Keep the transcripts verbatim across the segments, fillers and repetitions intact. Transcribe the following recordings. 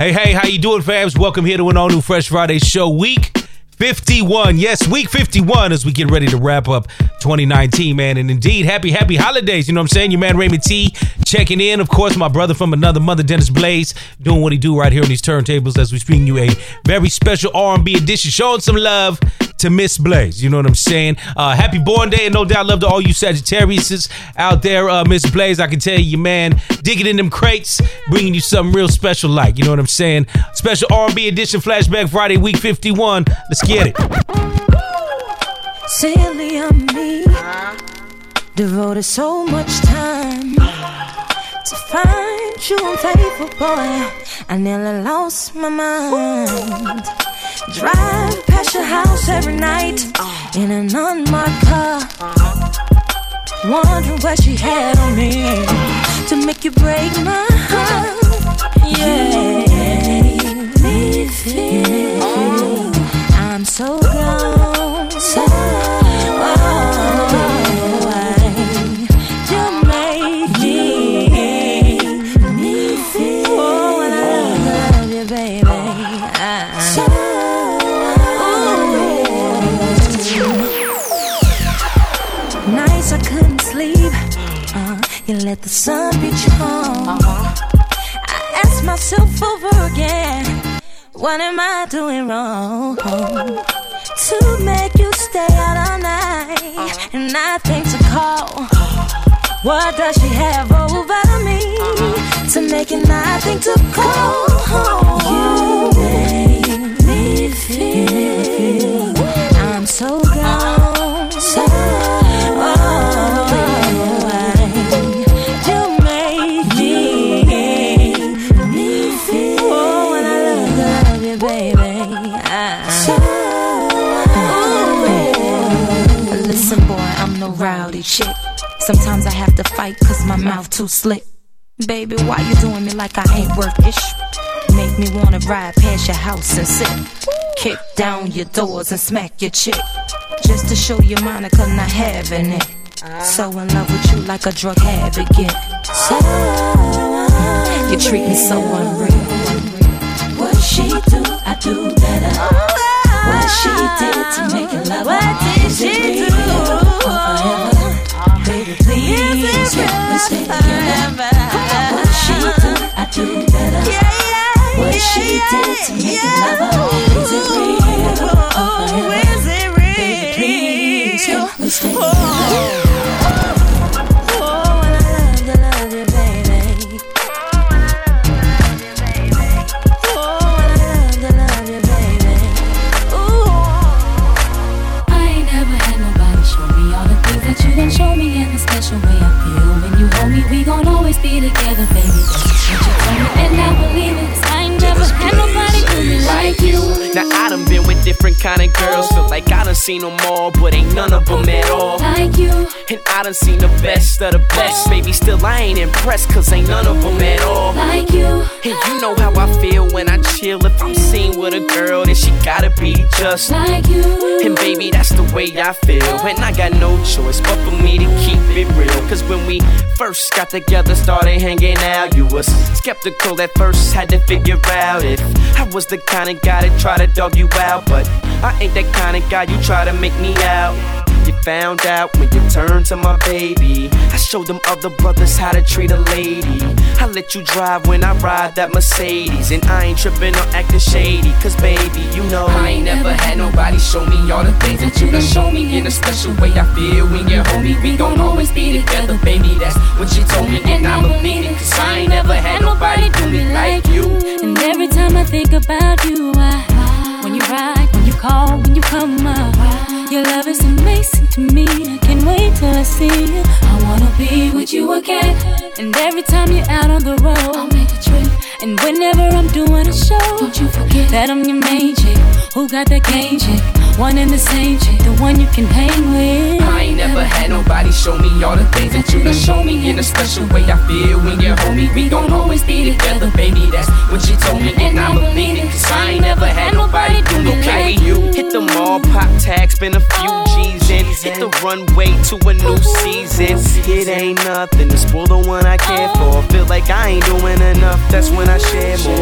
Hey, hey, how you doing, fams? Welcome here to an all-new Fresh Friday show, week fifty-one. Yes, week fifty-one as we get ready to wrap up twenty nineteen, man. And indeed, happy, happy holidays. You know what I'm saying? Your man Raymond T checking in. Of course, my brother from another mother, Dennis Blaze, doing what he do right here on these turntables as we bring you a very special R and B edition, showing some love to Miss Blaze. You know what I'm saying? Uh, happy born day, and no doubt love to all you Sagittariuses out there. Uh, Miss Blaze, I can tell you, your man, digging in them crates, bringing you something real special like. You know what I'm saying? Special R and B edition, Flashback Friday, week fifty-one. Let's get it. Silly on me, devoted so much time to find you unfaithful, boy. I nearly lost my mind. Drive past your house every night in an unmarked car, wondering what she had on me to make you break my heart. Yeah, me feel I'm so gone, so let the sun reach home. I ask myself over again, what am I doing wrong to make you stay out all night and not think to call? What does she have over me to make it not think to call? You make me feel I'm so gone, so oh. Rowdy chick. Sometimes I have to fight cause my mouth too slick. Baby, why you doing me like I ain't worth ish? Make me wanna ride past your house and sit, kick down your doors and smack your chick, just to show you Monica not having it. So in love with you like a drug habit get. So you treat me so unreal. What she do, I do better. What she did to make it love. What did she do? Baby, please let me stay together. What she do, I do better. What she did to make it love. Is it real or forever? Baby, please let me stay together. Show me in a special way I feel when you hold me. We gon' always be together, baby. That's what you told me, and I believe it. 'Cause I ain't never had nobody do me like you. Now I done been with different kind of girls, feel like I done seen them all, but ain't none of them at all like you. And I done seen the best of the best, baby. Still I ain't impressed, 'cause ain't none of them at all like you. And you know how I feel when I chill. If I'm seen with a girl, then she gotta be just like you. And baby, that's the way I feel, and I got no choice but for me to keep it real. 'Cause when we first got together, started hanging out, you was skeptical at first, had to figure out if I was the kind of guy that try to dog you out. But I ain't that kind of guy you try to make me out. You found out when you turned to my baby. I showed them other brothers how to treat a lady. I let you drive when I ride that Mercedes, and I ain't tripping or acting shady. 'Cause baby, you know I ain't never had nobody show me all the things that you done show me. In a special way I feel when you're home. We gon' always be together, baby. That's what she told me, and I believe it. 'Cause I ain't never had nobody do me like you. And every time I think about you, I, when you ride, when you call, when you come up, your love is amazing to me. I can't wait till I see you. I wanna be with you again. And every time you're out on the road, I'll make a trip. And whenever I'm doing a show, don't you forget that I'm your main chick, who got that game chick, one and the same chick, the one you can hang with. I ain't never had nobody show me all the things that you done show me. In a special way I feel when you're home. We gon' always be together, baby. That's what she told me, and I believe it. 'Cause I ain't never had nobody do me like you. Hit the mall, pop tags, spend a few G's in. Hit the runway to a new season. It ain't nothing to spoil the one I care for. Feel like I ain't doing enough, that's when I share more. I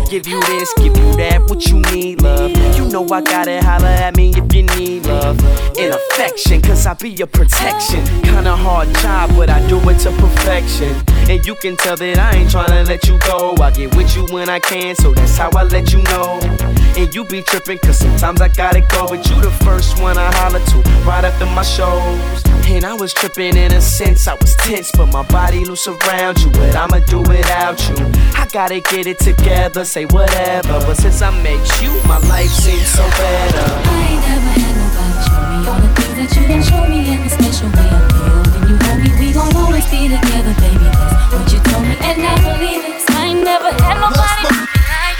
give you this, give you that, what you need, love. You know I gotta holler at me if you need love and affection, cause I be your protection. Kinda hard job, but I do it to perfection. And you can tell that I ain't tryna let you go. I get with you when I can, so that's how I let you know. And you be trippin', cause sometimes I gotta go. But you the first one I holler to right after my shows. And I was trippin' in a sense, I was tense, but my body loose around you. But I'ma do without you. I gotta get it together, say whatever. But since I met you, my life seems so better. I ain't never had nobody show me all the things that you done show me, and the special way I feel when you hold me. We gon' always be together, baby. That's what you told me, and I believe it. I ain't never had nobody like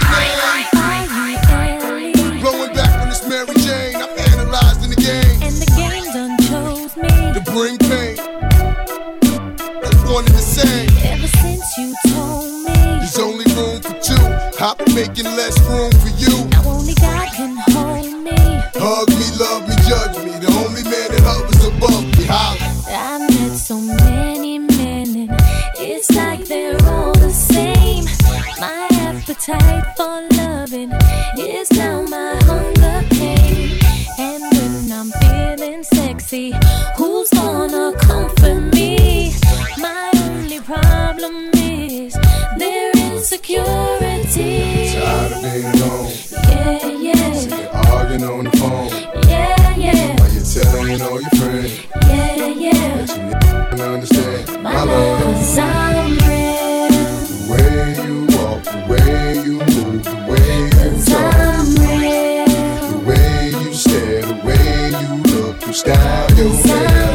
you. Blowing back on this Mary Jane, I'm analyzed in the game, and the game done chose me to bring pain. That's one and the same. Ever since you told me there's only room for two, I've been making less room for you. Now only God can hold me. Hug me, love me, judge me. The only man that hovers above me. Holla. I met so many men, and it's like they're all the same. My appetite for loving is now my hunger pain. And when I'm feeling sexy, who's gonna comfort me? My only problem is their insecurity. Tired of being alone. Yeah, yeah. So you're arguing on the phone. Yeah, yeah. While you're telling all your friends. Yeah, yeah. That you n****** understand my, my love. Cause I'm real. The way you walk, the way you move, the way you talk. I'm real. The way you stare, the way you look, you style your hair.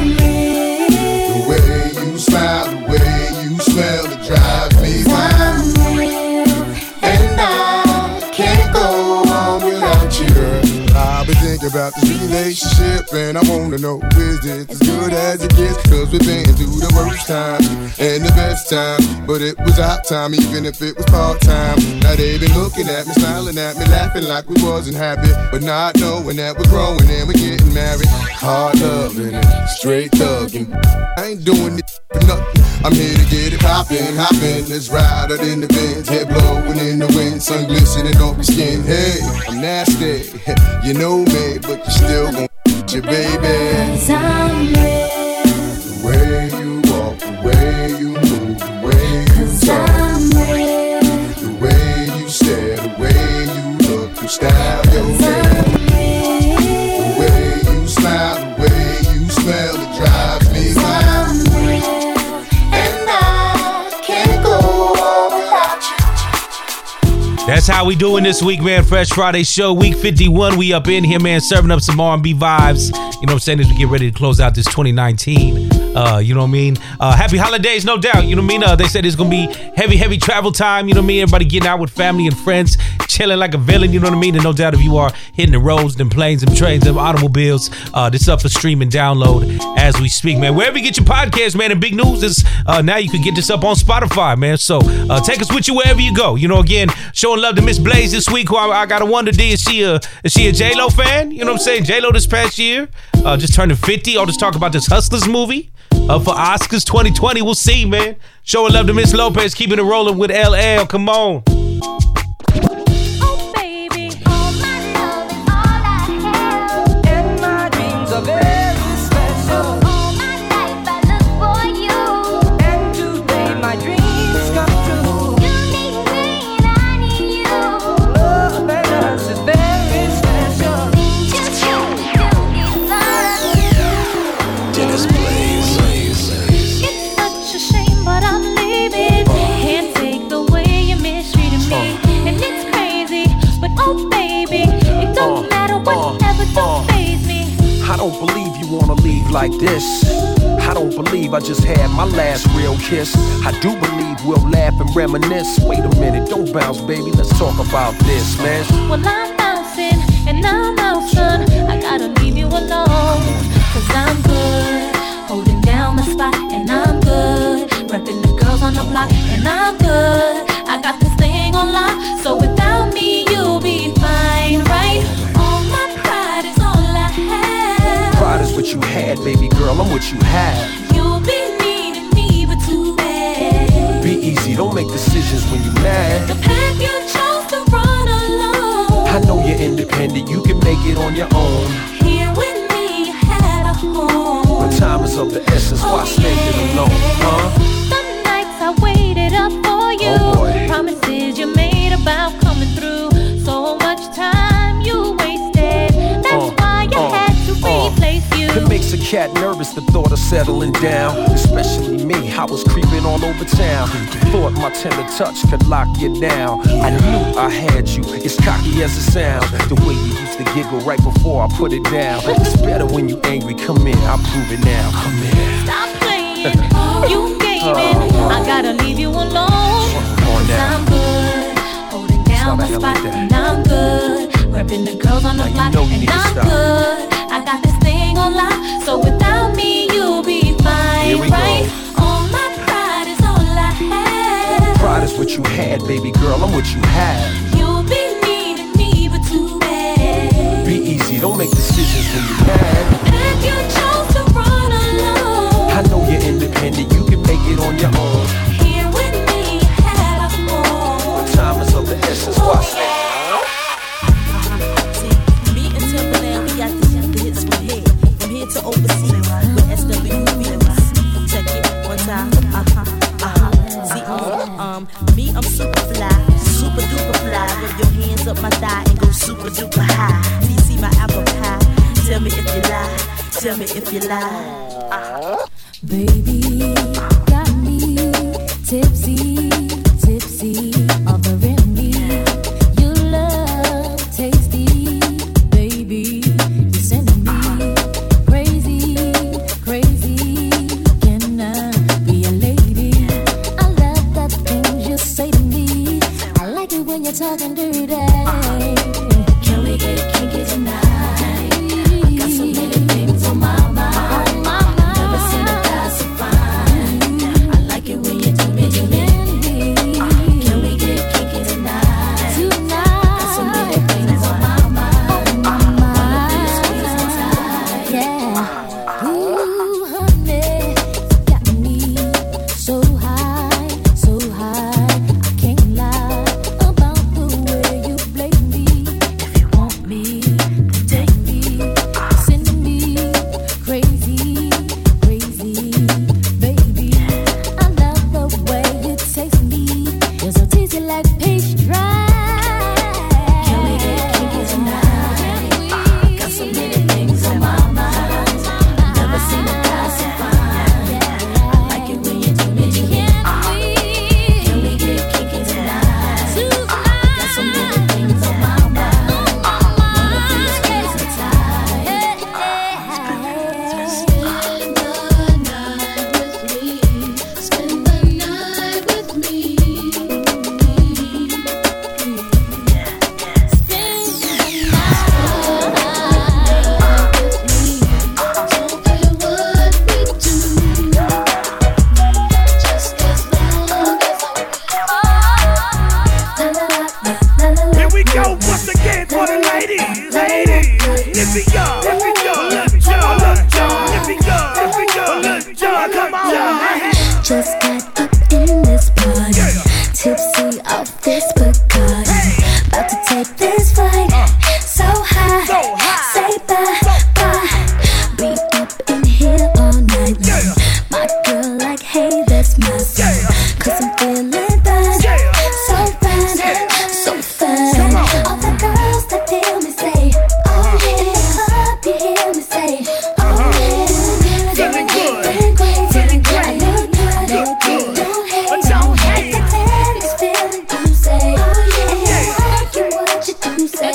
The way you smile, the way you smell, it drives me wild. I'm real. And I can't go on without you, girl. I've been thinking about this relationship, and I wanna know, is it as good as it gets? Cause we've been through the worst times and the best times, but it was our time, even if it was part-time. Now they been looking at me, smiling at me, laughing like we wasn't happy, but not knowing that we're growing and we're getting married. Hard loving and straight thugging. I ain't doing it for nothing. I'm here to get it poppin', hoppin'. Let's ride out in the Benz, head blowin' in the wind, sun glistening on my skin. Hey, I'm nasty, you know me, but you still gon' your baby. Cause I'm real. The way you walk, the way you move, the way you Cause talk. I'm real. The way you stare, the way you look, you style your hair. The way you smile, the way you smell, it drives me wild. I'm real. And I can't go on without you. That's how we doing this week, man. Fresh Friday show, week fifty-one. We up in here, man, serving up some R and B vibes. You know what I'm saying? As we get ready to close out this twenty nineteen. Uh, you know what I mean? Uh, happy holidays, no doubt. You know what I mean? Uh, they said it's going to be heavy, heavy travel time. You know what I mean? Everybody getting out with family and friends, chilling like a villain. You know what I mean? And no doubt if you are hitting the roads, them planes, them trains, them automobiles, uh, this up for stream and download as we speak, man. Wherever you get your podcast, man, and big news is uh, now you can get this up on Spotify, man. So uh, take us with you wherever you go. You know, again, showing love to Miss Blaze this week, who I, I got to wonder, D, is she a, is she a J-Lo fan? You know what I'm saying? J-Lo this past year, uh, just turning fifty. I'll just talk about this Hustlers movie. Uh, for Oscars twenty twenty, we'll see, man. Showing love to Miss Lopez, keeping it rolling with L L. Come on. Oh, baby, all my love is all I have. And my dreams are very special. All my life I look for you. And today my dreams come true. You need me and I need you. Love and us is very special. Just you, you deserve. Dennis Blaze. It's such a shame, but I'm leaving. Can't take the way you mistreated me. And it's crazy, but oh baby, it don't matter whatever, don't faze me. I don't believe you wanna leave like this. I don't believe I just had my last real kiss. I do believe we'll laugh and reminisce. Wait a minute, don't bounce, baby. Let's talk about this, man. Well, I'm bouncing and I'm out, son. I gotta leave you alone. Cause I'm good, holding down the spot, and I'm good. Repping the girls on the block, and I'm good. I got this thing on lock, so without me, you'll be fine, right? All my pride is all I have. Pride is what you had, baby girl. I'm what you have. You'll be needing me, but too bad. Be easy, don't make decisions when you're mad. The path you chose to independent, you can make it on your own. Here with me, you had a home. But time is of the essence, why Oh, spend it yeah. alone, huh? Some nights I waited up for you. Oh, boy. Promises you made about coming through. So much time you wasted. That's Uh, why you uh, had to uh. replace you. It makes a cat nervous, the thought of settling down. Especially me, I was creeping all over town. Thought my tender touch could lock you down. I knew I had you, as cocky as it sounds. The way you used to giggle right before I put it down. It's better when you angry, come in, I'll prove it now. Come in. Stop playing, you gaming. I gotta leave you alone. Come on Cause now. I'm good, holding down the Stop spot. acting like that. And I'm good, repping the girls on the Now you block. know you And need to I'm stop. good, I got this thing on lock. So without me, you'll be fine, Here we go. right? All my pride is all I have. Pride is what you had, baby girl, I'm what you have. You'll be needing me, but too bad. Be easy, don't make decisions when you're mad. And you chose to run alone. I know you're independent, you can make it on your own. Here with me, you had a home. Time is of the essence, why spend it? Me and Timberland, we got the hits from here, from here to overseas. With S W V's. Check it one time. Uh huh. Uh huh. See, um, me, I'm super fly, super duper fly. With your hands up my thigh and go super duper high. See, see my apple pie. Tell me if you lie. Tell me if you lie. Uh-huh. Baby, got me tipsy, tipsy, offering me your love, tasty, baby. You're sending me crazy, crazy. Can I be a lady? I love the things you say to me. I like it when you're talking dirty. Can we get kinky tonight? I got so many things on my mind. Never seen a guy so fine. I like it when you do me, do me. Can we get kinky tonight? Got so many things on my mind. Wanna be squeezed tight. Yeah. Ooh, honey, got me so high, so high. I can't lie about the way you play me. If you want me, take me, send me crazy, crazy, baby. I love the way you taste me. You're so tasty like peach dry. Can we get kinky tonight? Got so many things on my mind. Never seen a guy so fine. I like it when you do me, do me. Can we get kinky tonight? Got so many things on my mind. Wanna be squeezed tight. Spend the night with me. Spend the night with me. Here we go once again for the ladies, ladies. If it go, if it go, let it go, let it go. If it go, if it go, let it go. Come on, Just got up in this party, tipsy off this Bacardi. About to take this flight, so high, So high. say bye, bye. Be up in here all night long. My girl like, hey, that's my song. Cause I'm feeling fine, so fine, so fine. All the girls that tell me say, oh yeah, club, you hear me say, oh yeah. Feeling good. Feeling great, Feeling great. look good, Look good. don't hate, But don't hate. I can tell it's feeling you say, oh yeah, and I like it what you do say.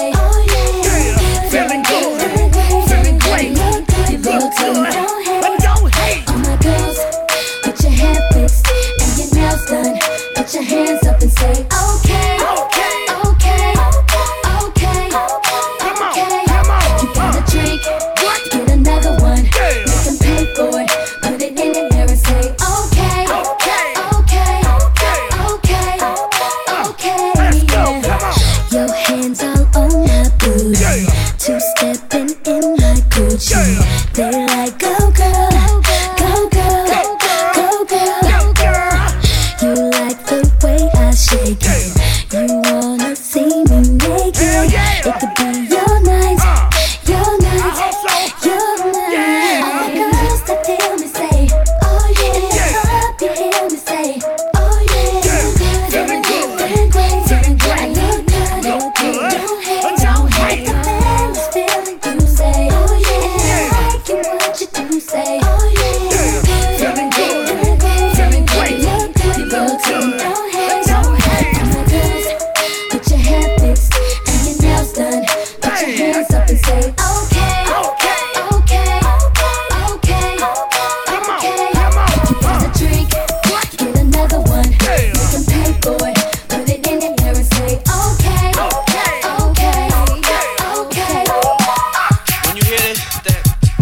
It could be your night, your night, your night. All the girls that tell me say, oh yeah. Up you hear me say, oh yeah. Feeling good, feeling great, feeling great. Look good, look good. Don't hate, don't hate. The family's feeling you say, oh yeah. Liking what you do say, oh yeah. Feeling good, feeling great. Look good, look good. Don't hate, don't hate. Oh my girls, get your hair fixed and your nails done. Put your hands up and say, okay, okay, okay, okay, okay. Here's a drink, get another one. You can pay for it, put it in your hair and say, okay, okay, okay, okay. When you hear this, that,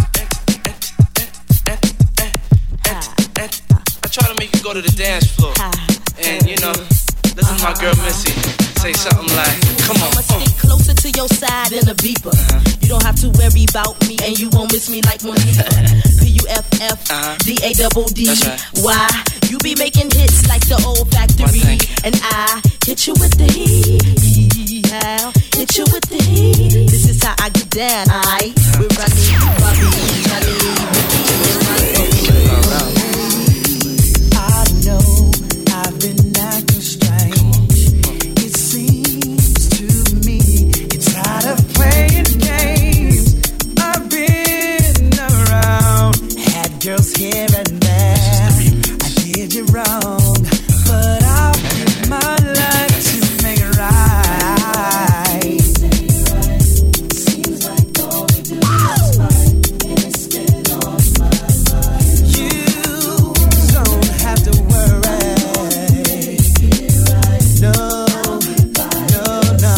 I try to make you go to the dance floor. And you know, this is my girl Missy. Say something like, come on, I'ma come on. stick closer to your side than a beeper. You don't have to worry about me, and you won't miss me like Monica. P U F F D A double D. That's right. Why? You be making hits like the old factory, Why, thank you. and I hit you with the heat. How? Hit you with the heat. This is how I get down. I we're running, Bobby, Johnny, Ricky, and Ronnie. I know I've been acting strange. It seems to me you're tired of playing games. I've been around, had girls here and there. I did you wrong, but I'll give my life to make it right. Seems like all we do is fight, and it's still on my mind. You don't have to worry. No, no, no.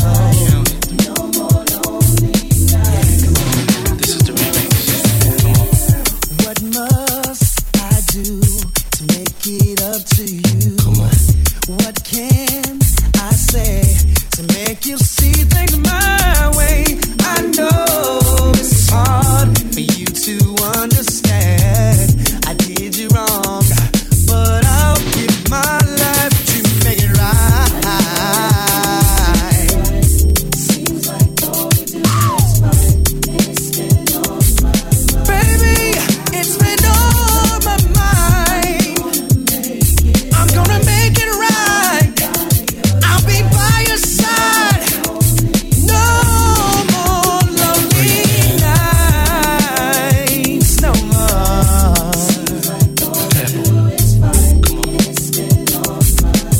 This is the remix. Come on. What must I do to make it up to you? Come on. What can I say to make you see things my way? I know it's hard for you to understand. I did you wrong, but I'll give my life to make it right. Seems like all we do is fight, and it's still on my mind. Baby, it's been on my mind. I'm gonna make it right. I'll be by your side. No more lonely nights, no more. Seems like all we do is fight, and it's still on my mind.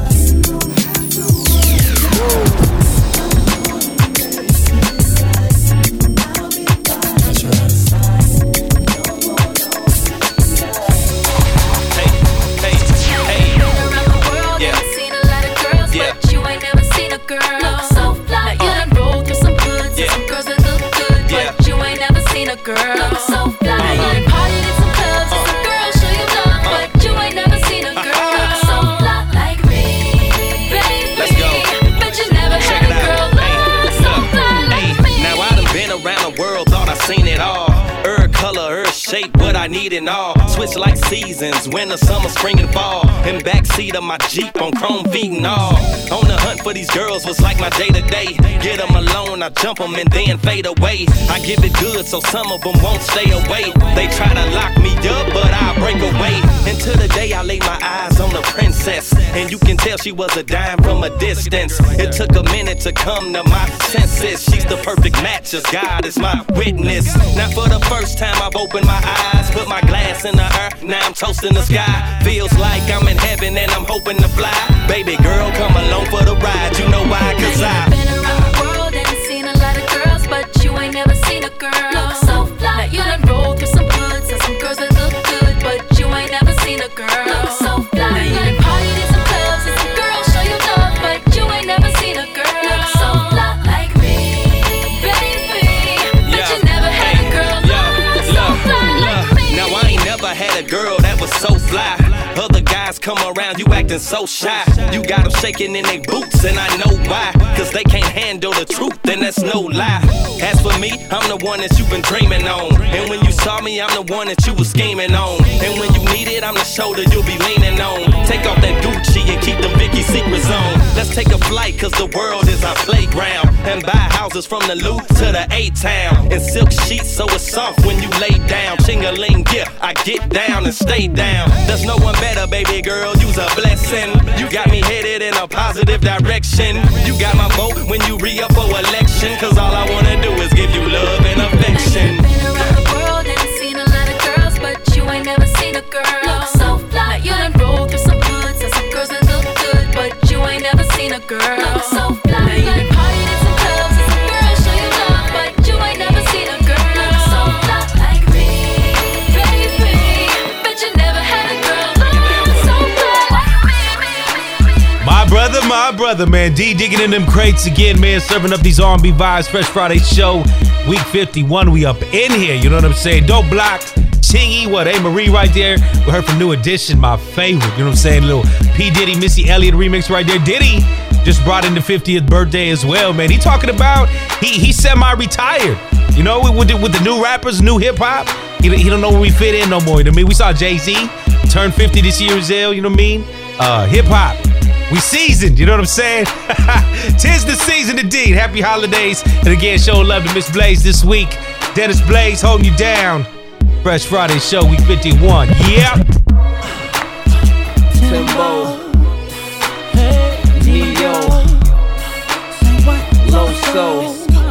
Hey, hey, hey. Around the world, Yeah. and seen a lot of girls, Yeah. but you ain't never seen a girl look so fly. Now you done rolled through some goods, and Yeah. some girls that look good, Yeah. but you ain't never seen a girl look so fly. Now you done partied in some clubs, and some girls show you love, but you ain't never seen a girl look so fly like me, baby. Let's go. Bet you never Check had it a girl out. Hey, look so look. fly Hey, like me. now I done been around the world, thought I seen it all. Earth color, earth shape, what I need and all. Switch like seasons, winter, summer, spring, and fall. In backseat of my Jeep on chrome feet and all. On the hunt for these girls was like my day to day. Get them alone, I jump them and then fade away. I give it good so some of them won't stay away. They try to lock me up, but I break away. Until the day I lay my eyes on the princess. And you can tell she was a dime from a distance. It took a minute to come to my senses. She's the perfect match, as God is my witness. Now for the first time I've opened my eyes, put my glass in the air, now I'm toasting the sky. Feels like I'm in heaven and I'm hoping to fly. Baby girl, come along for the ride, you know why, cause I Been around the world and seen a lot of girls, but you ain't never seen a girl look so fly. Now you done rolled through some goods and some girls that look good, but you ain't never seen a girl look so fly. Now you done partied in some clubs and some girls show you love, but you ain't never seen a girl look so fly like me, baby. Bet you never had a girl look so fly like me. Now I ain't never had a girl that was so fly. Other guys come around, you acting so shy. You got them shaking in their boots, and I know why. Cause they can't handle the truth, and that's no lie. As for me, I'm the one that you've been dreaming on. And when you saw me, I'm the one that you was scheming on. And when you need it, I'm the shoulder you'll be leaning on. Take off that Gucci and keep them Vicky secrets on. Let's take a flight, cause the world is our playground. and buy houses from the loot to the A-town. And silk sheets so it's soft when you lay down. Ching-a-ling, yeah, I get down and stay down. There's no one better, baby girl, you's a blessing. You got me headed in a positive direction. You got my vote when you re-up for election. Cause all I wanna do is give you love and affection. Been around the world and seen a lot of girls, but you ain't never seen a girl look so fly. You done rolled through some hoods and some girls that look good, but you ain't never seen a girl look so fly. Now you done partied in some clubs and some girls show you love, but you ain't never seen a girl look so fly like me, baby. Bet you never had a girl look so fly. My brother, my brother, man. D digging in them crates again, man. Serving up these R and B vibes. Fresh Friday show, week fifty-one. We up in here. You know what I'm saying? Dope Block, Chingy, what? A Marie right there. We heard from New Edition, my favorite. You know what I'm saying? Little P. Diddy, Missy Elliott remix right there. Diddy just brought in the fiftieth birthday as well, man. He talking about he he semi-retired. You know, with the, with the new rappers, new hip hop. He, he don't know where we fit in no more. You know what I mean? We saw Jay-Z turn fifty this year as well. You know what I mean? Uh, hip hop. We seasoned, you know what I'm saying? Tis the season indeed. Happy holidays. And again, show love to Miss Blaze this week. Dennis Blaze holding you down. Fresh Friday show, week fifty-one. Yep. Timbo, Neo, Loso.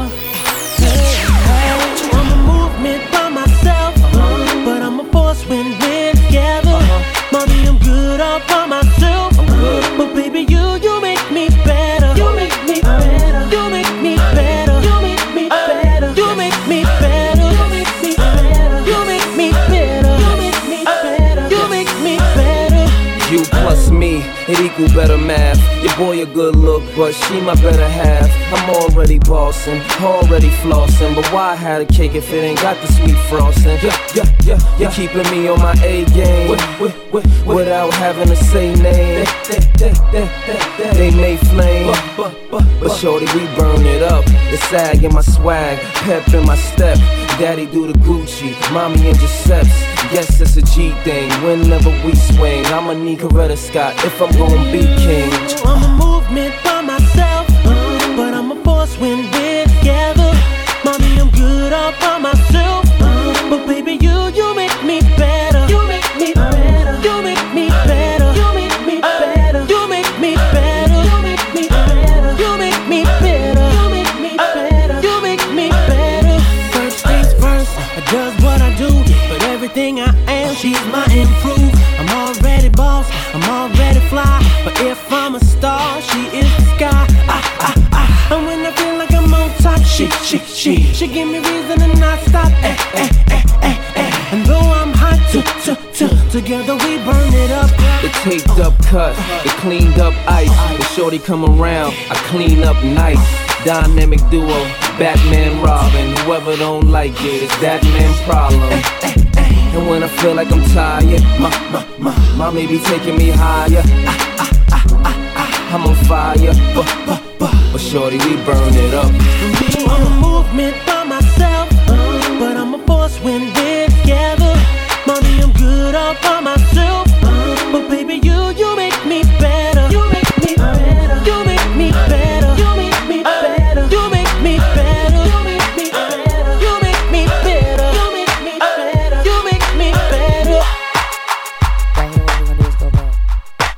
I'm a movement by myself, but I'm a force when we're together. Mommy, I'm good all by myself. But baby, you, you make me better. You make me better. You make me better. You make me better. You make me better. You make me better. You make me better. You make me better. You make me better. You plus me, it equal better math. Your boy a good look, but she my better half. I'm already bossing, already flossing. But why have a cake if it ain't got the sweet frosting? Yeah, yeah, yeah, you're keeping me on my A game with, with, with, without having to say name. They, they, they, they, they may flame, but, but, but shorty, we burn it up. The sag in my swag, pep in my step. Daddy do the Gucci, mommy and Giuseppe's. Yes, it's a G thing. Whenever we swing, I'ma need Coretta Scott if I'm gonna be king. I'm a movement by myself, but I'm a force when we're together. Mommy, I'm good all by myself, but baby, you, you make me better. You make me better. You make me better. You make me better. You make me better. You make me better. You make me better. You make me better. You make me better. First things first, I does what I do, but everything I am, she's my improve. I'm already boss, I'm already fly, but if I'm a star, she is the sky. I, I, I, and when I feel like I'm on top, she, she, she, she give me reason to not stop. Eh, eh, eh, eh, eh. And though I'm hot, t, t, t, together we burn it up. The taped up cut, the cleaned up ice. When shorty come around, I clean up nice. Dynamic duo, Batman, Robin. Whoever don't like it, it's that man problem. And when I feel like I'm tired, my, my, my, mommy be taking me higher. Ah, ah, ah, ah, ah, I'm on fire, but, but, but, but shorty, we burn it up. I'm a movement by myself, but I'm a force when we're together. Mommy, I'm good all by myself, but baby, you, you make me better. You make me better. You make me better. You make me better. You make me better. You make me better. You make me better. You make me better. You make me better. Right here, what we're gonna do is go back.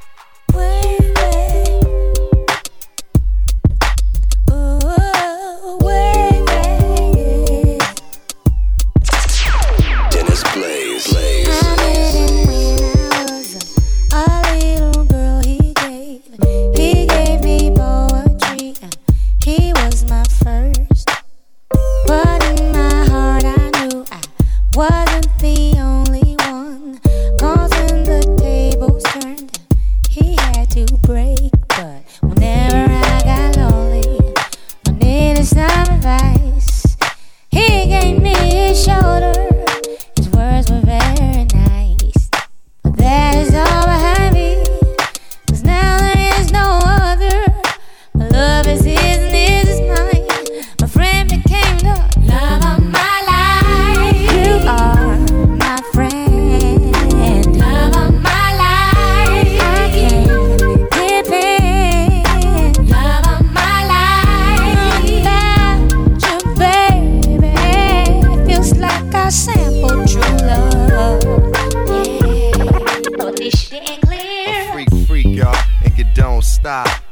Ooh, wait, wait. Dennis Blaze. Blaze. I met him when I was a little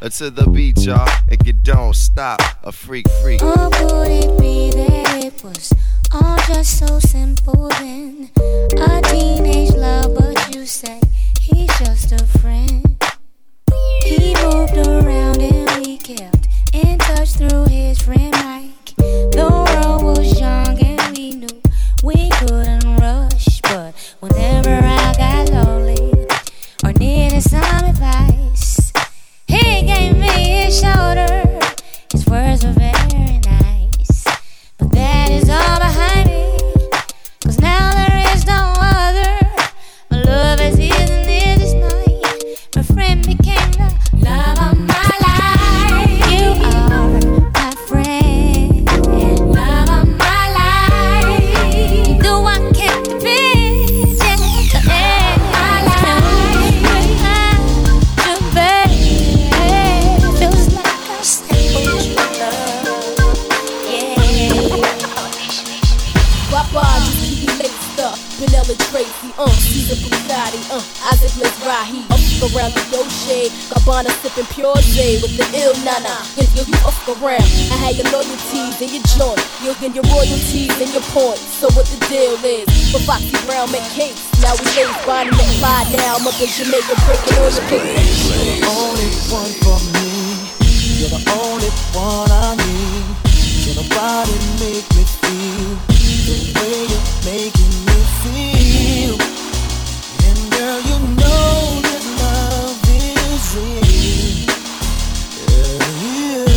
to the beat, y'all. And you don't stop. A freak, freak. Oh, could it be that it was all just so simple then? A teenage love, but you say he's just a friend. He moved around and we kept in touch through his friend Mike. The world was young and we knew we couldn't rush, but whenever I got lonely or needed some advice, he gave me his shoulder. His words were very nice, but that is all behind me, 'cause now there is no other. My love is isn't it this night. My friend became the love of my life. You are my friend, love of my life. You do I can't be, yeah, the end of my life. I'm your baby, feels like I said you love, yeah. Papa, just keep me laced up. Vanilla Tracy, uh, Caesar Bugatti, uh, Isaac Mizrahi. Up around the yo shade, Gabbana sipping pure J with the ill nana. If you, you up around, I had your loyalties and your joint, you'll get your royalties and your points. So what the deal is? For Foxy Brown make cakes, now we lace Bonnie and Clyde now. I'm up in Jamaica breaking all the cakes. You're the only one for me. You're the only one I need. Can nobody make me feel the way you're making me feel? And girl, you know that love is real. Yeah,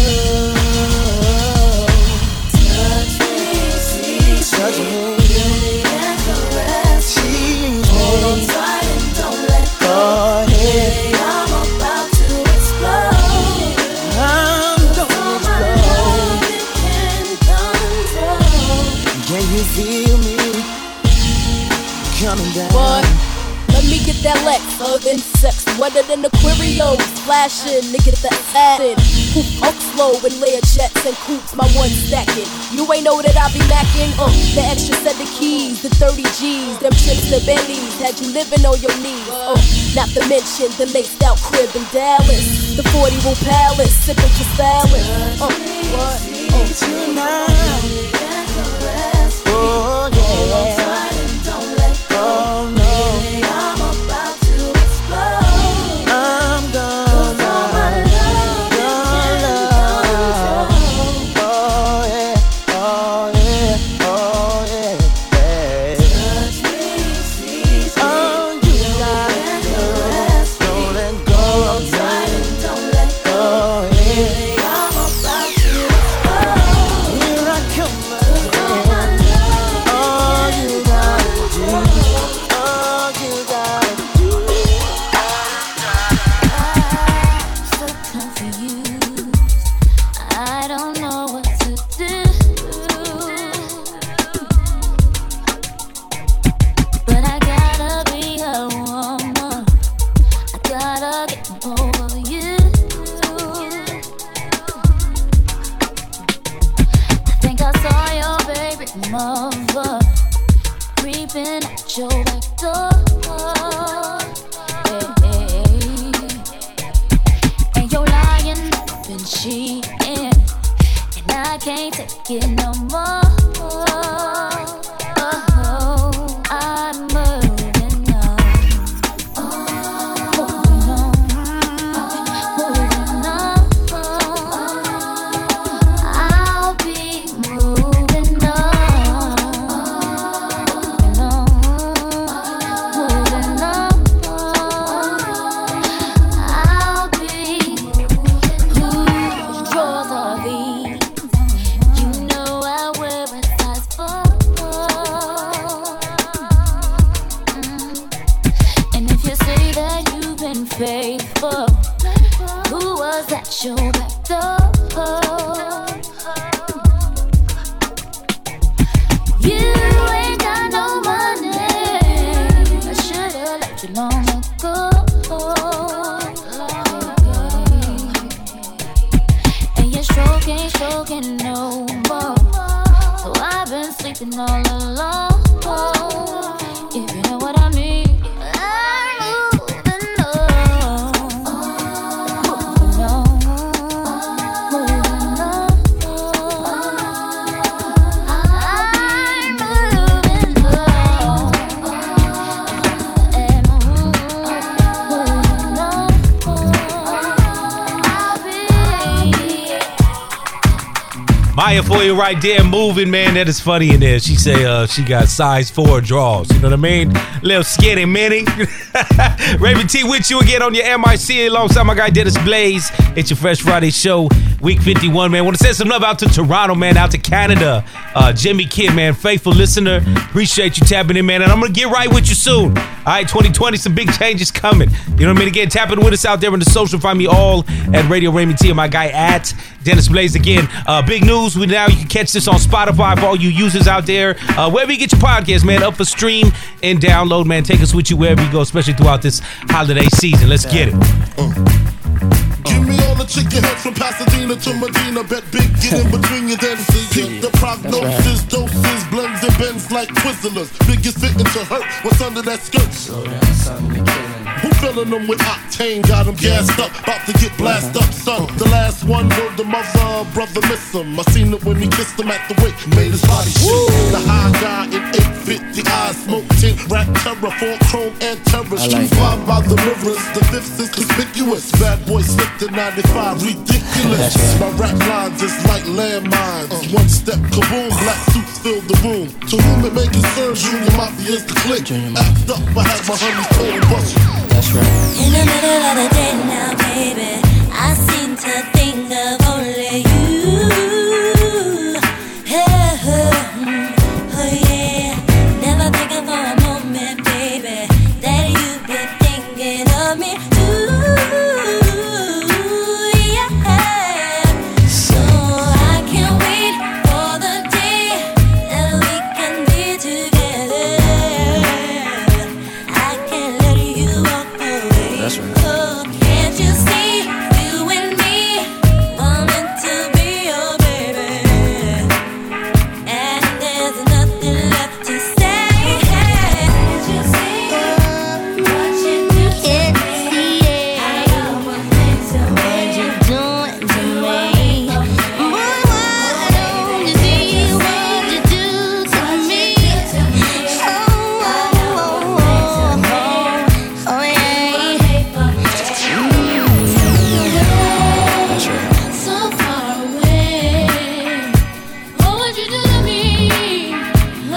yeah. Touch me, see, touch me, and caress. Tease me, tight and don't let go. Hey, I'm about to explode. I'm gonna explode. Can you feel me coming down? What? Let me get that Lex, hugging sex, wetter than Aquarius, flashing, nigga that acid. Hoop up slow and layer jets and coops, my one stacking. You ain't know that I be macking, uh, the extra set of keys, the thirty G's, them trips to Bentleys, had you living on your knees, uh, not to mention the laced out crib in Dallas, the forty room palace, sipping your salad, uh, what? Uh, tonight. Oh yeah, oh no, I'm about to explode. I'm gonna love, gonna love. Oh yeah, oh yeah, oh yeah, yeah. Touch me, squeeze me. Oh, you gotta do, don't let go of me, don't let go. Yeah, I'm about to explode. Here I come. Mother creeping at your back door, hey, hey. And you're lying up and cheating, and I can't take it no more. Oh, I'm moving on, moving on, moving on. I'll be moving on. Faithful, who was at your back door? You ain't got no money, I should've left you long ago. And your stroke ain't stroking no more, so I've been sleeping all alone, if you know what I mean. I'm moving on. Maya for you right there, moving, man. That is funny in there. She say uh, she got size four draws. You know what I mean? Little skinny mini. Raymond T with you again on your M I C alongside my guy Dennis Blaze. It's your Fresh Friday show, week fifty-one, man. Want to send some love out to Toronto, man, out to Canada. Uh, Jimmy Kidd, man, faithful listener. Appreciate you tapping in, man. And I'm going to get right with you soon. All right, twenty twenty, some big changes coming. You know what I mean? Again, tapping with us out there in the social. Find me all at Radio Raymond T and my guy at Dennis Blaze. Again, uh, big news. We now you can catch this on Spotify for all you users out there. Uh, wherever you get your podcast, man, up for stream and download, man. Take us with you wherever you go, especially throughout this holiday season. Let's get it. Uh. Give me all the chicken heads from Pasadena to Medina. Bet big, get in between your dances. Get the prognosis, doses, blends and bends like Twizzlers. Biggest fitting to hurt, what's under that skirt? Who filling them with octane? Got them gassed up, about to get blasted up, son. The last one word the mother, brother miss him. I seen it when he kissed him at the wake, made his body shake. The high guy in eight fifty eyes, smoke tint, rap terror, four chrome and terror. Street vibe by the mirrors, the fifth is conspicuous. Bad boy slipped to ninety-five, ridiculous. My rap lines is like landmines. One step, kaboom, black suits fill the room. To whom it may concern, Junior Mafia is the click. Act up, I have my homies told bust you. That's right. In the middle of the day now, baby, I seem to think of only you. Oh, oh, oh yeah. Never thinking for a moment, baby, that you've been thinking of me too. Yeah. So I can't wait for the day that we can be together. I can't let you walk away. That's right. Oh, can't you see, you and me were meant to be your baby, and there's nothing left to say. Can't you see what you do to me? I know what things to what you doing to me. Boy, why don't you see what you do to me? Oh, oh, oh, oh, oh, yeah. So far away, what would you do to me? Oh,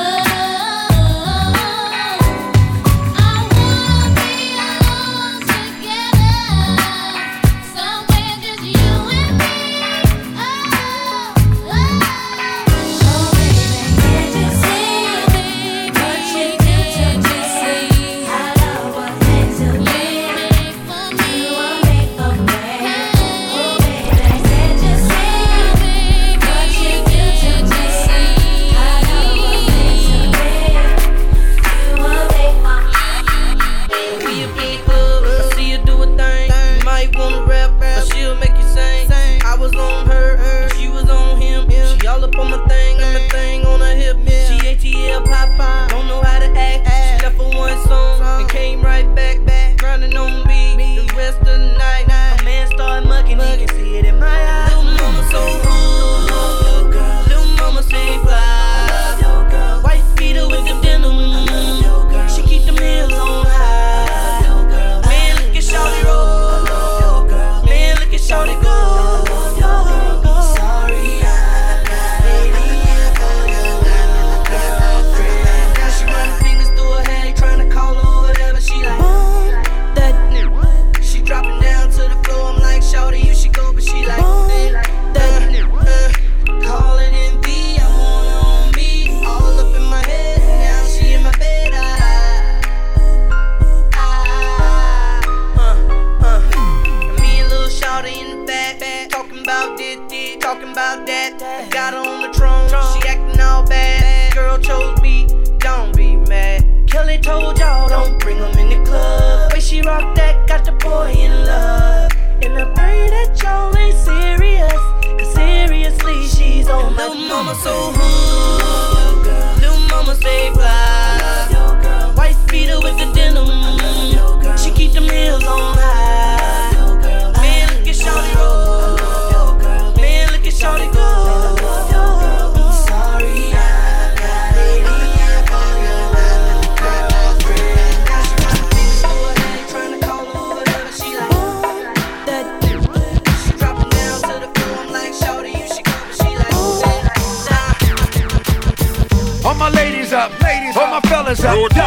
I wanna be alone together, somewhere just you and me. Oh, oh, baby, can't you see what you do to me? I know what things you make for me. You are made for me. Oh, baby, can't you see what you do to me? I know what things you make. You are made for me. We a people, I see you do a thing. You might wanna rap, but she'll make you sing. I was on her, and she was on him. She all up on my thing, and my thing on her hip. She A T L Popeye, don't know how to act. She left for one song and came right back, back, grinding on me. The rest of the night, my man started mugging, he can see it in my eyes. Little mama so good, little mama say fly. White feeder with the denim, she keep them heels on high. Man, look at shawty roll, man, look at shawty go. Sorry, I got it for your girlfriend. Now she running fingers through her hair, trying to call her or whatever. She like that nigga. She dropping down to the floor. I'm like, shawty, you should go, but she like that nigga. Uh, call it in V, I want her on me, all up in my head. Now she in my bed. I, I, uh, uh. Me and little shawty in the back, back, talking about this, this, talking about that. I got her on the throne, she acting all bad. Girl chose me, don't be mad. Kelly told y'all don't bring him in the club. Way she rock that got the boy in love. And I pray that y'all ain't serious, cause seriously she's on my little mama so hood, little mama stay fly. White feeder with the denim, she keep them heels on high. Man, look at shawty roll, man, look at shawty go. Sorry, I got it in for your girlfriend. Now she running fingers through her hair, trying to call her or whatever. She like that. She dropping down to the floor. I'm like, shawty, you should go, but she like that. my ladies up, ladies, all my fellas up, yo.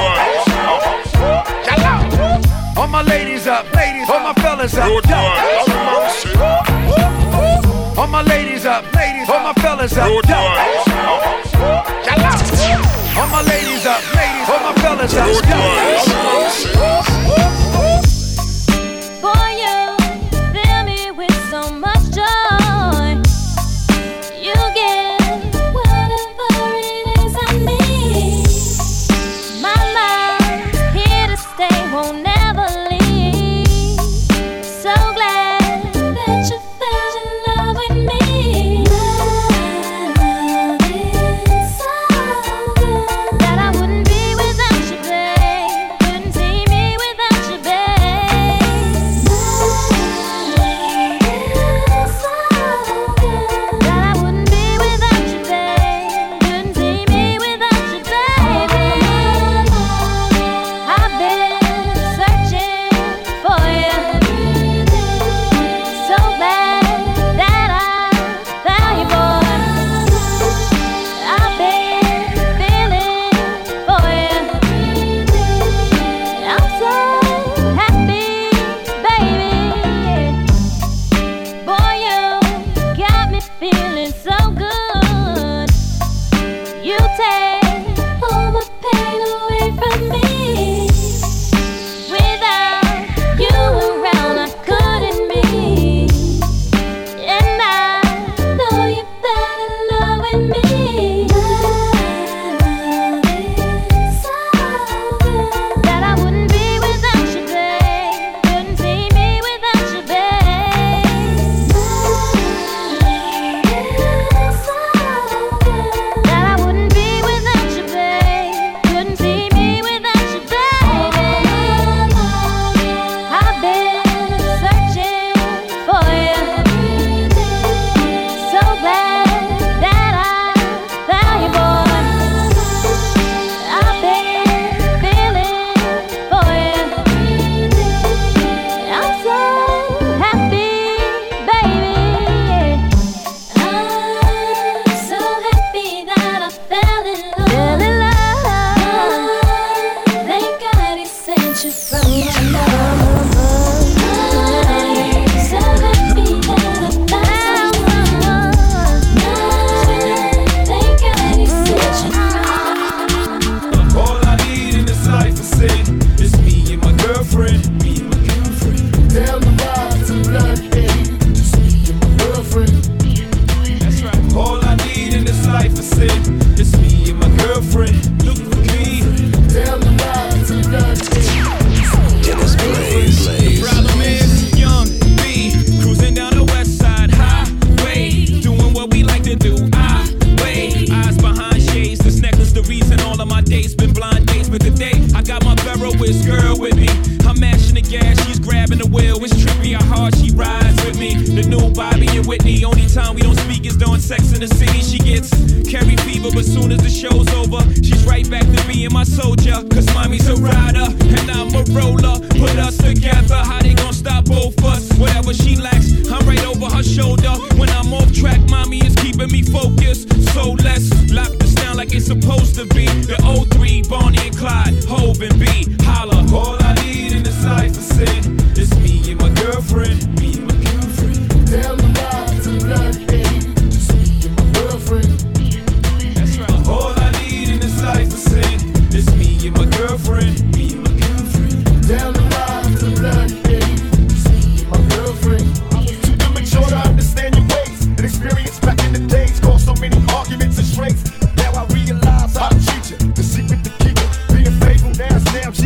All my ladies up, ladies, all my fellas up, yo. All my ladies up, ladies, all my fellas up, yo. All my ladies up, ladies, all my fellas up, yo. Boy, you fill me with so much joy. You get whatever it is I need. My love, here to stay, won't never leave. So glad that you fell in love with me. My love is so good that I wouldn't be without you, babe. Couldn't see me without you, babe. That I wouldn't be without you, babe. Couldn't see me without you, baby. I've been searching for you, so bad that I found you, boy. I've been feeling for you. I'm so happy, baby. Boy, you got me feeling so good. You take all my pain away from me. Without you around, I couldn't be. And I know you fell in love with me. My love is so good that I wouldn't be without you, babe. Couldn't see me without you, babe. That I wouldn't be without you, babe. Couldn't see me without you, baby. I've been searching for you, so glad that I found you, boy. I've been feeling for you. I'm so happy, baby. I'm so happy that I fell in love. Fell in love. Thank God he sent you from my love. I'm so happy that I found someone. Thank God he sent you. All I need in this life is sin. It's me and my girlfriend. Me and my girlfriend. Tell me why it's a blood, baby. Just me and my girlfriend. That's right. All I need in this life is sin. It's me and my girlfriend. Look for me. Tell me why it's a blood, baby. Dennis Blaze. The problem is young B cruising down the west side highway, doing what we like to do. I wait, eyes behind shades. This necklace the reason all of my dates been blind dates. But today I got my Ferroist girl with me. I'm mashing the gas, she's grabbing the wheel. It's trippy how hard she rides with me. The new Bobby and Whitney. Only time we don't speak is during Sex in the City. She gets carry fever, but soon as the show's over, she's right back to being my soldier. Cause mommy's a rider and I'm a roller. Put us together, how they gon' stop both us? Whatever she lacks, I'm right over her shoulder. When I'm off track, mommy is keeping me focused. So let's lock this down like it's supposed to be. The oh three, Bonnie and Clyde, Hov and B. Holla. All I need in this life is sin. It's me and my girlfriend. Me and my girlfriend. Tell me why it's a blood, baby. Just me and my girlfriend. That's right. All I need in this life is sin. It's me and my girlfriend. Me and my girlfriend. Tell me why it's a blood, baby. Just me and my girlfriend. I was too immature to understand your ways. And experience back in the days caused so many arguments and straits. Now I realize how to treat you. The secret to keep it. Being faithful now is damn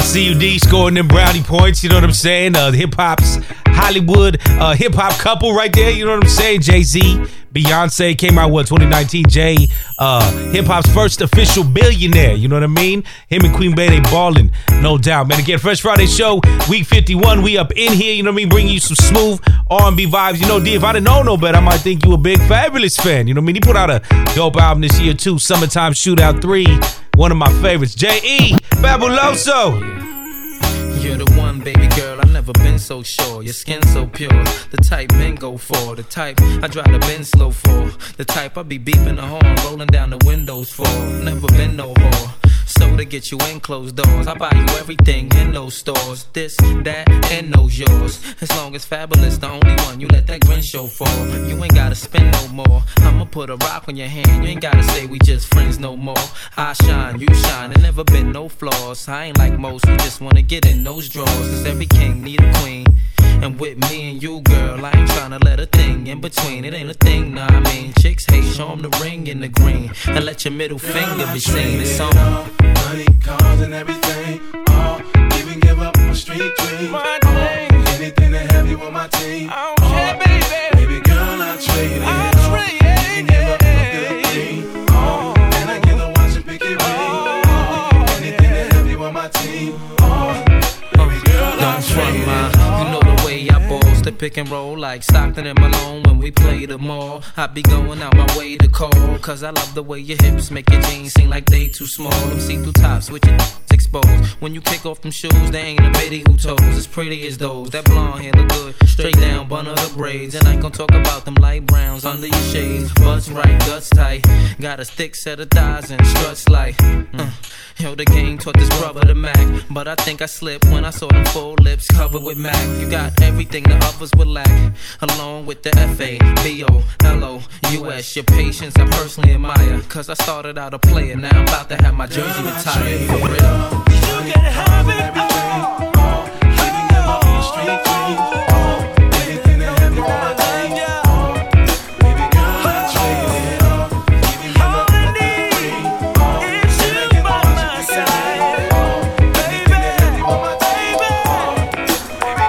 C U D scoring them brownie points, you know what I'm saying? Uh, hip hop's Hollywood uh, hip hop couple right there, you know what I'm saying? Jay-Z, Beyonce came out, what, twenty nineteen? Jay, uh, hip hop's first official billionaire, you know what I mean? Him and Queen Bey, they ballin', no doubt, man. Again, Fresh Friday show, week fifty-one, we up in here, you know what I mean? Bringing you some smooth R and B vibes. You know, D, if I didn't know no better, I might think you a big Fabulous fan, you know what I mean? He put out a dope album this year, too, Summertime Shootout three, one of my favorites. J E, Fabuloso. You're the one, baby girl, I've never been so sure. Your skin so pure, the type men go for. The type I drive the Benz slow for. The type I be beeping the horn, rolling down the windows for. Never been no whore. So to get you in closed doors, I buy you everything in those stores. This, that, and those yours. As long as Fabulous the only one you let that grin show for. You ain't gotta spend no more. I'ma put a rock on your hand. You ain't gotta say we just friends no more. I shine, you shine, and never been no flaws. I ain't like most who just wanna get in those drawers. Cause every king need a queen. And with me and you, girl, I ain't tryna let a thing in between. It ain't a thing, nah, I mean. Chicks hate, show 'em the ring in the green. And let your middle finger be seen. It's on. Money, cars, and everything. All, even give up my street dream. My dream. All, anything to have you on my team. I don't care, baby. Baby girl, I'll trade it. I'll trade it. Give up a good thing. All, and I get a watch and pick it ring. All, anything to have you on my team. All, baby girl, I'll trade it. You know the way I ball, to pick and roll like Stockton and Malone when we play the mall. I be going out my way to call, cause I love the way your hips make your jeans seem like they too small. Them see-through tops with your exposed. When you kick off them shoes, they ain't a bitty who toes as pretty as those. That blonde hair look good, straight down, bun of the braids. And I ain't gon' talk about them light browns under your shades. Butts right, guts tight. Got a thick set of thighs and struts like uh. Yo, the game taught this brother the Mac, but I think I slipped when I saw them full lips covered with Mac. You got everything the others would lack, along with the F A B O L O U S. Your patience I personally admire, cause I started out a player, now I'm about to have my jersey retired. For real. You can have it all. All, even give up my street dream. All, anything to have you on my team. All, baby girl, I'll trade it all. Even give up a good thing. All, and I get the watch and pick it ring. All, anything to have you on my team. All, baby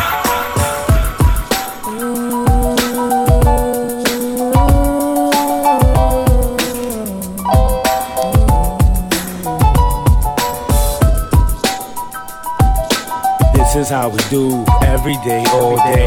This is how we do every day, all day.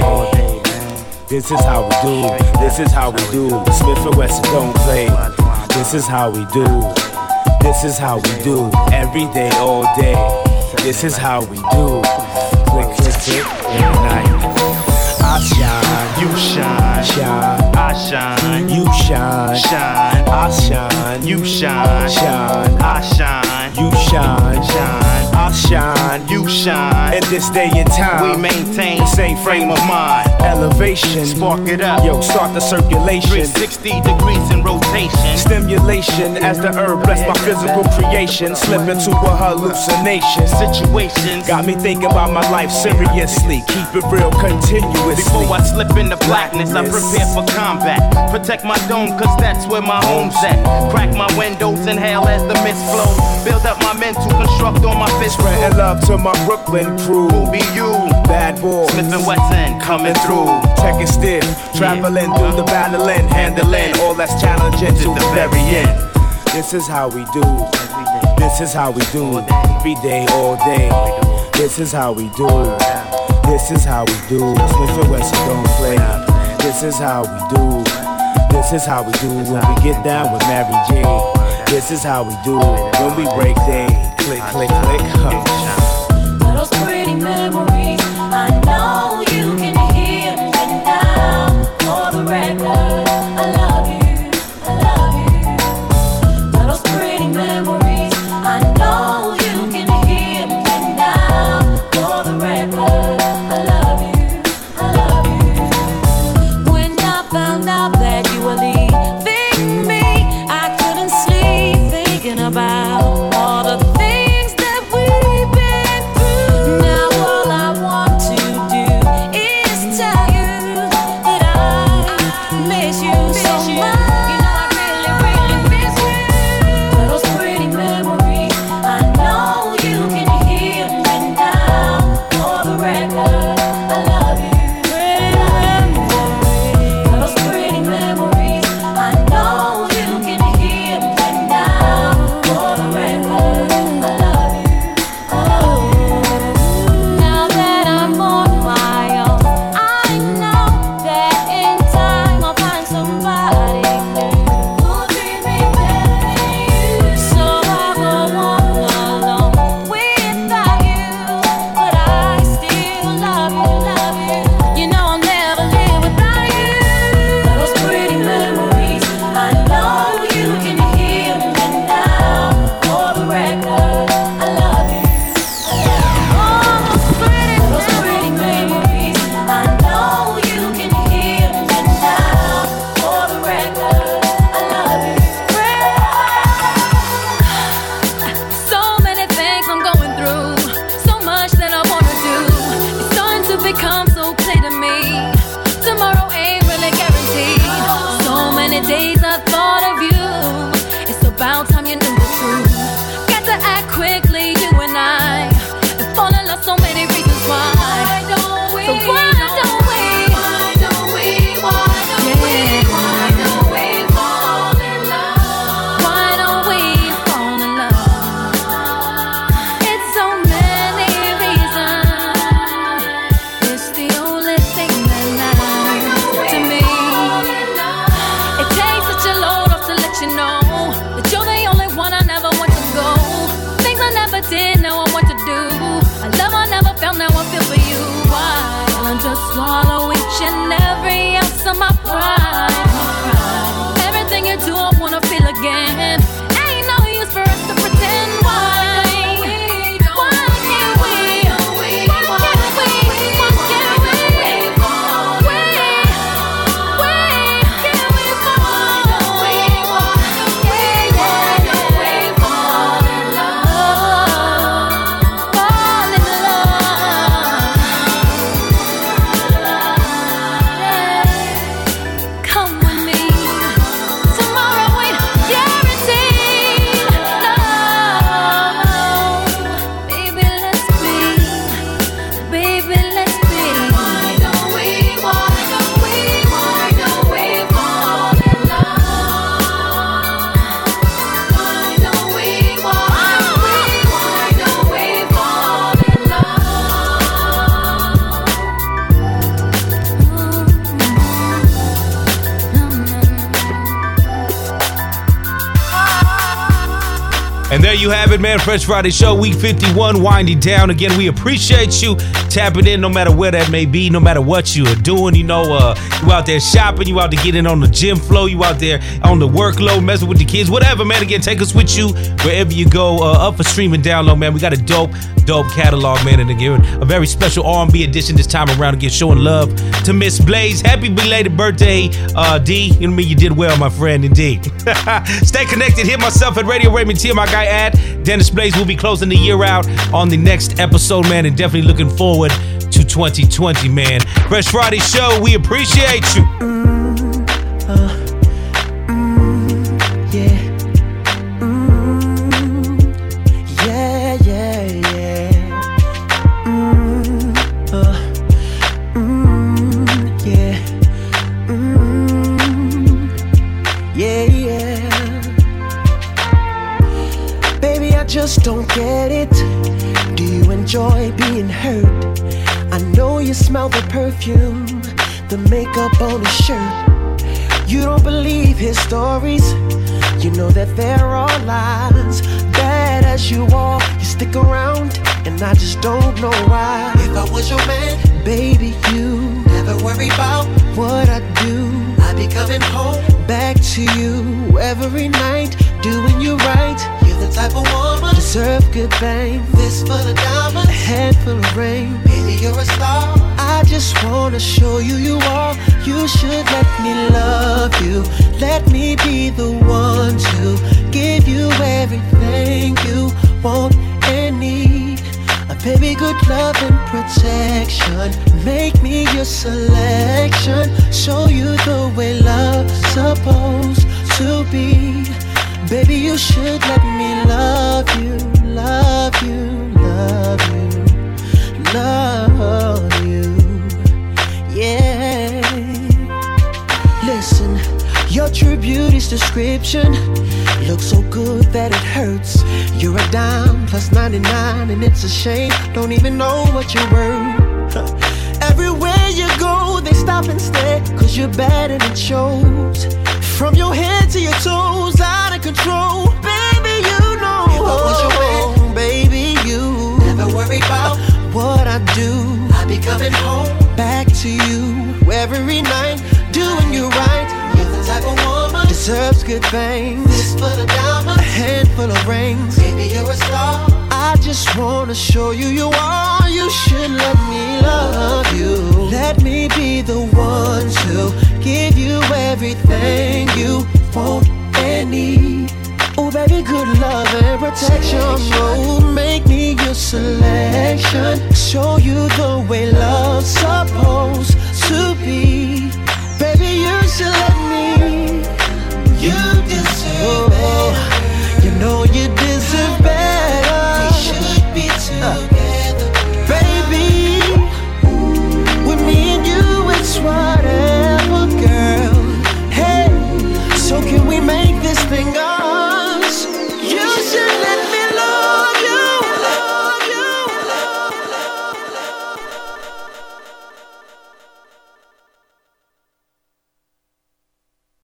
This is how we do. This is how we do. Smith and Wesson don't play. This is how we do. This is how we do every day, all day. This is how we do. Click, click, click, every night. I shine, you shine, shine. I shine, you shine, shine. I shine, you shine, shine. I shine, you shine, shine. I shine, you shine. In this day and time, we maintain the same frame of mind. Elevation, spark it up. Yo, start the circulation. three sixty degrees in rotation. Stimulation as the herb bless my physical creation. Slip into a hallucination. Situations got me thinking about my life seriously. Keep it real continuously. Before I slip into blackness, I prepare for combat. Protect my dome, cause that's where my home's at. Crack my windows, inhale as the mist flows. Build up my mental, construct on my fist. Spreading love to my Brooklyn crew. Who be you? Bad boy Smith and Wesson coming through. Tech and stiff, traveling yeah. through the battling, handling all that's challenging to the very end. This is how we do. This is how we do. Every day, all day. This is how we do. This is how we do. Smith and Wesson don't play. This is how we do. This is how we do when we get down with Mary J. This is how we do when we break day. Click, click, click. Huh. Those pretty memories, I know you can hear me now. For the record, I love you, I love you. Those pretty memories, I know you can hear me now. For the record, I love you, I love you. When I found out that you were leaving me, I couldn't sleep thinking about all the things that we've been become so clear to me. Tomorrow ain't really guaranteed. So many days I thought of you. It's about time you knew the truth. Got to act quickly, you and I. And fall in love, so many reasons why. Why don't we? So why don't we? Why don't we? Why don't we? Why don't we fall in love? Why don't we fall in love? It's so many reasons. It's the only thing that matters to me. It takes such a load off to let you know that you're the only one I never want to go. Things I never did, now I want to do. A love I never felt, now I feel for you. Why? I'm just swallow each and every ounce of my pride. Everything you do, I wanna feel again. Ain't no use for us to pretend. Why? Why can't we? Why can't we? Why can't we? We, we, can we fall? Yeah, yeah, fall in love. Fall in love. Come with me. Tomorrow ain't guaranteed. No, baby, let's be. Baby, let's be. Why don't we? Why don't we? Why don't we fall in love? Why don't we? Why don't we? Why don't we fall in And there you have it, man. Fresh Friday Show, week fifty-one, winding down. Again, we appreciate you tapping in no matter where that may be, no matter what you are doing. You know, uh, you out there shopping, you out there getting on the gym flow, you out there on the workload, messing with the kids, whatever, man. Again, take us with you wherever you go. Uh, up for stream and download, man. We got a dope, dope catalog, man. And again, a very special R and B edition this time around. Again, showing love to Miss Blaze. Happy belated birthday, uh, D. You know what I mean? You did well, my friend, indeed. Stay connected. Hit myself at Radio Raymond T. My guy at Dennis Blaze will be closing the year out on the next episode, man, and definitely looking forward to twenty twenty, man. Fresh Friday Show, we appreciate you. Mm, uh, mm, yeah. Mm, yeah, yeah, yeah. Mm, uh, mm, yeah. Mm, yeah, yeah. Baby, I just don't get it. Do you enjoy being hurt? I know you smell the perfume, the makeup on his shirt. You don't believe his stories. You know that there are lies. Bad as you are, you stick around, and I just don't know why. If I was your man, baby, you never worry about what I do. I'd be coming home back to you every night, doing you right. You're the type of woman deserve good bang. Fist full of diamonds, a handful of rain. Baby, you're a star. I just wanna show you you are. You should let me love you. Let me be the one to give you everything you want and need. A baby, good love and protection. Make me your selection. Show you the way love's supposed to be. Baby, you should let me love you, love you, love you, love you, yeah. Listen, your true beauty's description looks so good that it hurts. You're a dime plus ninety-nine, and it's a shame, don't even know what you're worth. Everywhere you go, they stop and stare, cause you're bad and it shows. From your head to your toes, out of control. Baby, you know. If I was your man, baby, you never worry about what I do. I be coming home back to you every night, doing you right. You're the type of woman deserves good things. This full of diamonds, a handful of rings. Baby, you're a star. I just wanna show you you are. You should let me love you. Let me be the one to give you everything you want and need. Oh baby, good love and protection. Oh, make me your selection. Show you the way love's supposed